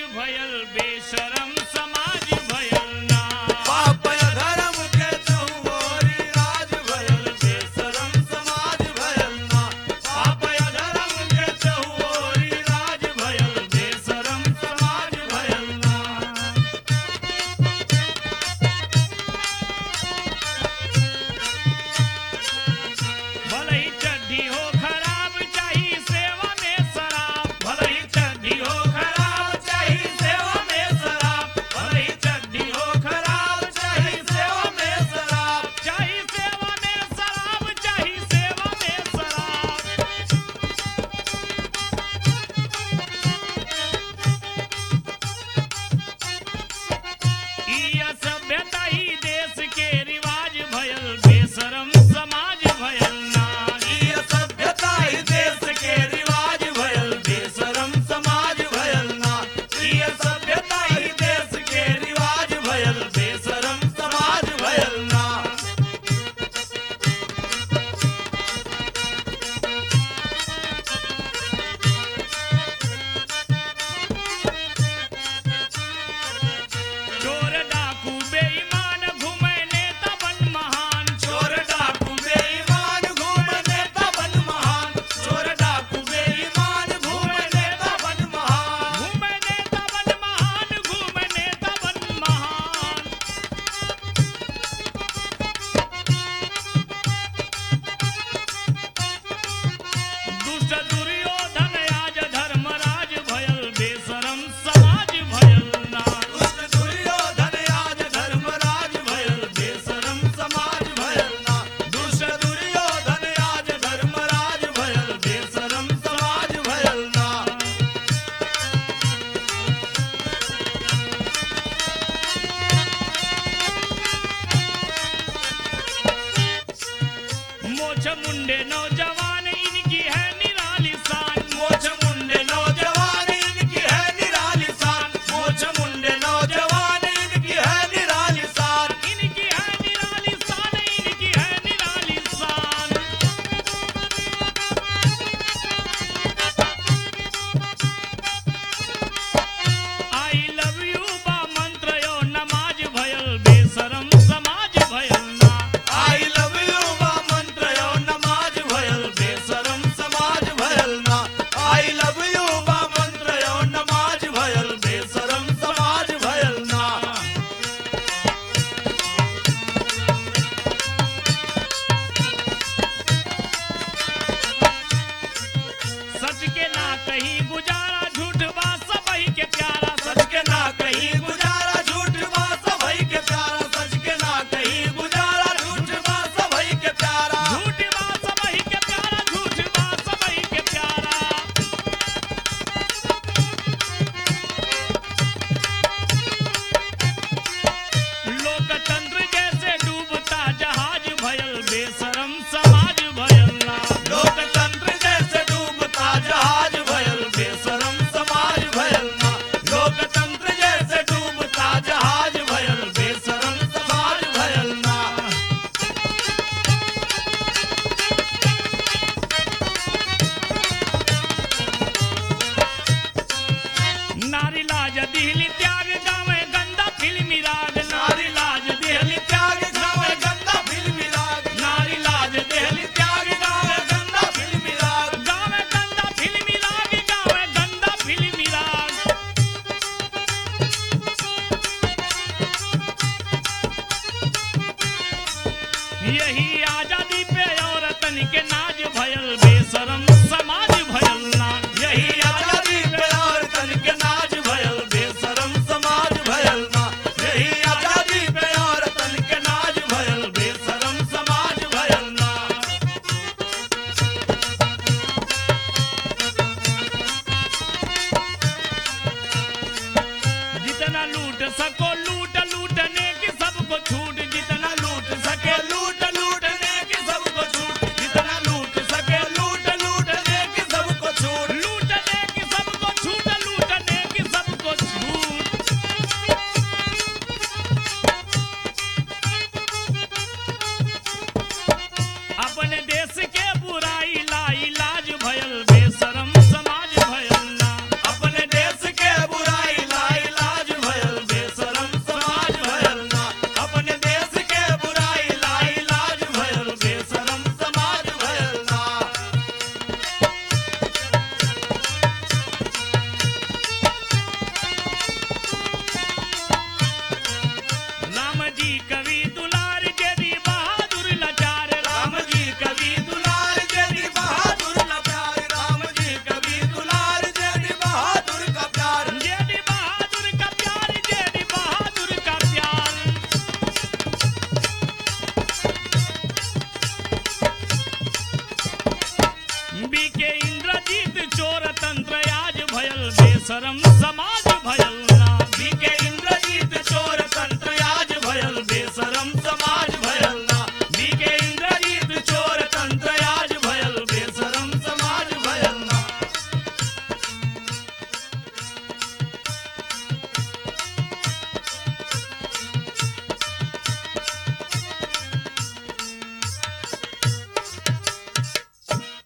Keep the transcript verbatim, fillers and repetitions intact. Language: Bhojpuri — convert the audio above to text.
भयल बेशरम समाज भयल ना पाप धर्म के चहुओरी राज भयल बेशरम समाज भयल ना पाप धर्म के चहुओरी राज भयल बेशरम समाज भयल ना भले ही चड्ढी हो खराब चाही सेवा में शराब भले ही चड्ढी हो खराब चाही सेवा में शराब भले ही चड्ढी हो खराब चाही सेवा में शराब चाही सेवा में शराब चाही सेवा में शराब ई असभ्यता ही देश के रिवाज भयल बेशरम समाज भयल ना ई सभ्यता ही देश के रिवाज भयल बेशरम समाज भयल ना ई सभ्यता ही देश के रिवाज भयल बेशरम समाज भयल ना चोर डाकू बेईमान घूमे नेता बन महान चोर डाकू बेईमान घूम नेता बन महान चोर डाकू बेईमान घूम नेता बन महान घूमे नेता बन महान घूमे नेता बन महान दुष्ट दुर्योधन आज धर्मराज भयल बेशरम समाज भयल ना दुष्ट दुर्योधन आज धर्मराज भयल बेशरम समाज भयल ना दुष्ट दुर्योधन आज धर्मराज भयल बेशरम समाज भयल ना मोछ मुंडे नौजवान इनकी है निराली शान मोछ मुंडे नौजवान इनकी है निराली शान मोछ मुंडे नौजवान इनकी है निराली शान इनकी है निराली शान इनकी है निराली शान आई लव यू बा मंत्र यो नमाज भयल बेशरम समाज भयल ना आई लव यू बा मंत्र यो नमाज भयल बेशरम समाज भयल ना आई लव यू बा मंत्र यो नमाज भयल बेशरम समाज भयल ना सच के ना कहीं गुजारा झूठ बा सबही के प्यारा सच के ना कहीं गुजारा झूठ बा सबई के प्यारा सच के ना कहीं गुजारा झूठ बा सबई के प्यारा झूठ बा सबही के प्यारा झूठ बा सबही के प्यारा लोकतंत्र जैसे डूबता जहाज भयल बेशरम समाज भयल ना लोकतंत्र जैसे डूबता जहाज भयल बेशरम समाज भयल ना लोकतंत्र जैसे डूबता जहाज भयल बेशरम समाज भयल ना नारी लाज दिहली त्याग गावे गंदा फिल्मी राग नारी लाज दिहली त्याग गावे गंदा फिल्मी राग नारी लाज दिहली त्याग गावे गंदा फिल्मी राग गावे गंदा फिल्मी राग गावे गंदा फिल्मी राग यही आजादी पे औरतन के नाज भयल बेशरम समाज भयल ना यही आजादी पे और तन के नाज भयल बेशरम समाज भयल ना यही आजादी पे और तन के नाज भयल बेशरम समाज भयल ना जितना लूट सको लूट लूटने की सबको छूट जितना लूट सके लूट लूटने की सबको छूट जितना लूट सके लूट समाज भयल ना बीके इंद्रजीत चोर तंत्र आज भयल